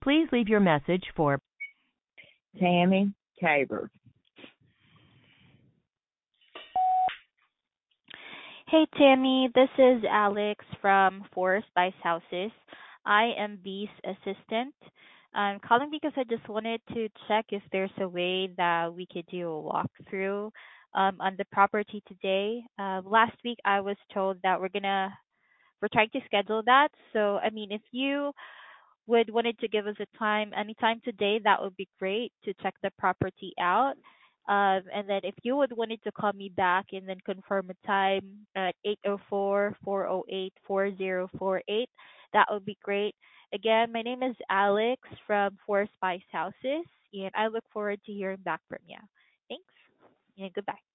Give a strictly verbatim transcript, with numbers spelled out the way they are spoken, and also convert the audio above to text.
Please leave your message for Tammy Tabor. Hey Tammy, this is Alex from Forest Spice Houses. I am Bee's assistant. I'm calling because I just wanted to check if there's a way that we could do a walkthrough um, on the property today. Uh, last week I was told that we're gonna we're trying to schedule that. So I mean, if you would wanted to give us a time anytime today, that would be great to check the property out. Um, and then if you would wanted to call me back and then confirm a time at eight oh four, four oh eight, four oh four eight, that would be great. Again, my name is Alex from Four Spice Houses, and I look forward to hearing back from you. Thanks, and goodbye.